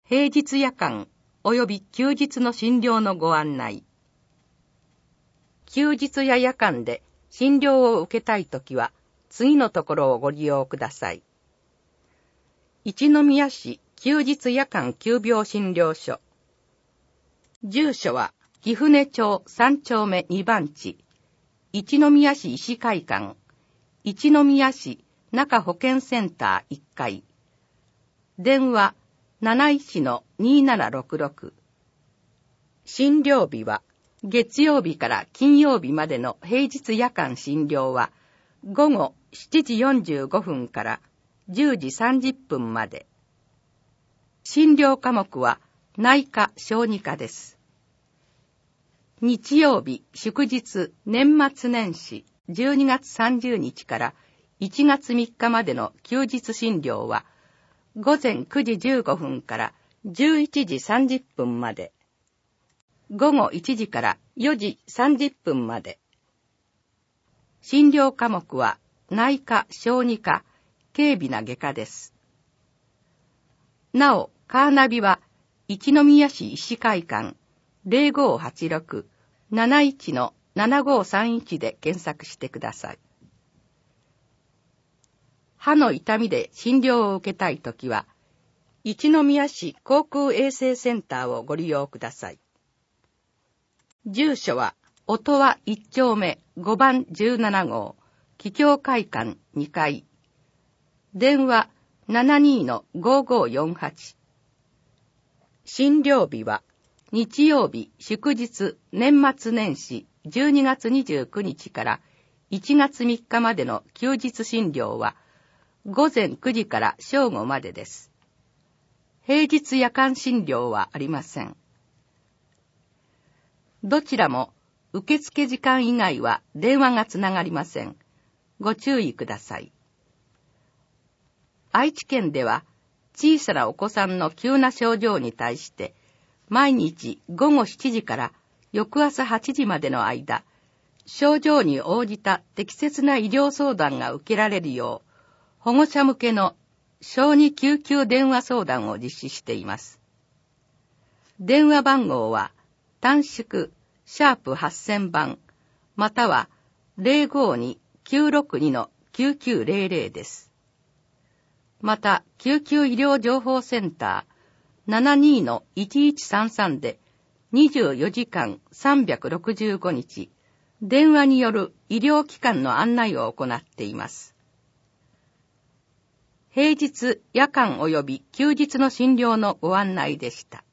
平日夜間及び休日の診療のご案内。休日や夜間で診療を受けたいときは、次のところをご利用ください。一宮市休日夜間急病診療所。住所は、貴船町3丁目2番地、一宮市医師会館、一宮市中保健センター1階。電話71-2766。診療日は、月曜日から金曜日までの平日夜間診療は、午後7時45分から10時30分まで。診療科目は内科・小児科です。日曜日、祝日、年末年始、12月30日から1月3日までの休日診療は、午前9時15分から11時30分まで。午後1時から4時30分まで。診療科目は内科・小児科、軽微な外科です。なお、カーナビは一宮市医師会館 0586-71-7531 で検索してください。歯の痛みで診療を受けたいときは、一宮市口腔衛生センターをご利用ください。住所は、音羽1丁目5番17号、桔梗会館2階。電話72-5548。診療日は、日曜日、祝日、年末年始、12月29日から1月3日までの休日診療は、午前9時から正午までです。平日夜間診療はありません。どちらも受付時間以外は電話がつながりません。ご注意ください。愛知県では小さなお子さんの急な症状に対して毎日午後7時から翌朝8時までの間、症状に応じた適切な医療相談が受けられるよう、保護者向けの小児救急電話相談を実施しています。電話番号は短縮#8000番または 052-962-9900 です。また救急医療情報センター 72-1133 で24時間365日電話による医療機関の案内を行っています。平日、夜間及び休日の診療のご案内でした。